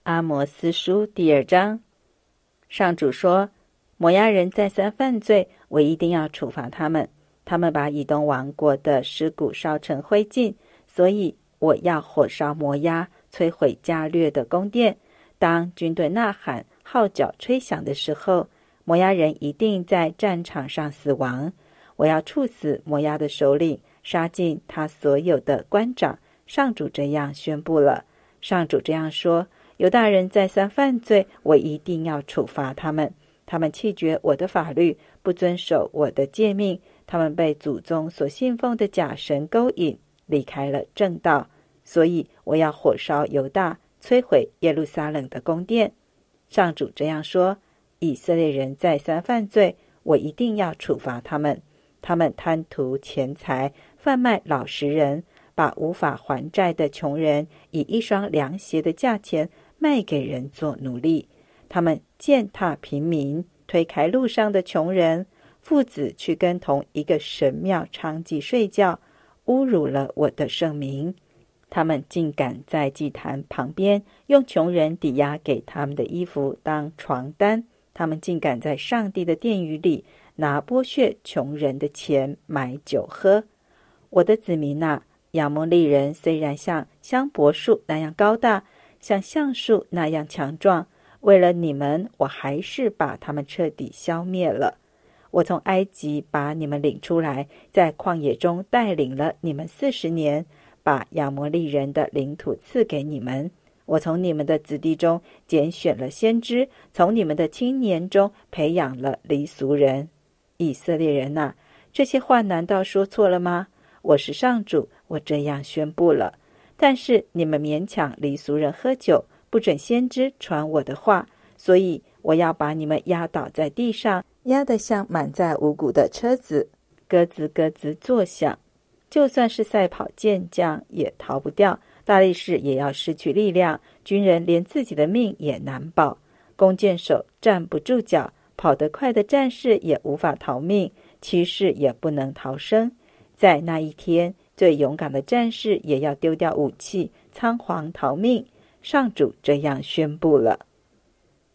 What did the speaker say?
阿摩斯书第2章，上主说，摩押人再三犯罪，我一定要处罚他们。他们把以东王国的尸骨烧成灰烬，所以我要火烧摩押，摧毁加略的宫殿。当军队呐喊、号角吹响的时候，摩押人一定在战场上死亡。我要处死摩押的首领，杀尽他所有的官长。上主这样宣布了。上主这样说，犹大人再三犯罪，我一定要处罚他们。他们弃绝我的法律，不遵守我的诫命，他们被祖宗所信奉的假神勾引，离开了正道。所以我要火烧犹大，摧毁耶路撒冷的宫殿。上主这样说，以色列人再三犯罪，我一定要处罚他们。他们贪图钱财，贩卖老实人，把无法还债的穷人以一双凉鞋的价钱卖给人做奴隶。他们践踏平民，推开路上的穷人，父子去跟同一个神庙娼妓睡觉，侮辱了我的圣名。他们竟敢在祭坛旁边用穷人抵押给他们的衣服当床单，他们竟敢在上帝的殿宇里拿剥削穷人的钱买酒喝。我的子民啊，亚摩利人虽然像香柏树那样高大，像橡树那样强壮，为了你们，我还是把他们彻底消灭了。我从埃及把你们领出来，在旷野中带领了你们40年，把亚摩利人的领土赐给你们。我从你们的子弟中拣选了先知，从你们的青年中培养了离俗人。以色列人啊，这些话难道说错了吗？我是上主，我这样宣布了。但是你们勉强离俗人喝酒，不准先知传我的话，所以我要把你们压倒在地上，压得像满载五谷的车子，咯吱咯吱作响。就算是赛跑健将也逃不掉，大力士也要失去力量，军人连自己的命也难保。弓箭手站不住脚，跑得快的战士也无法逃命，骑士也不能逃生。在那一天，最勇敢的战士也要丢掉武器，仓皇逃命。上主这样宣布了。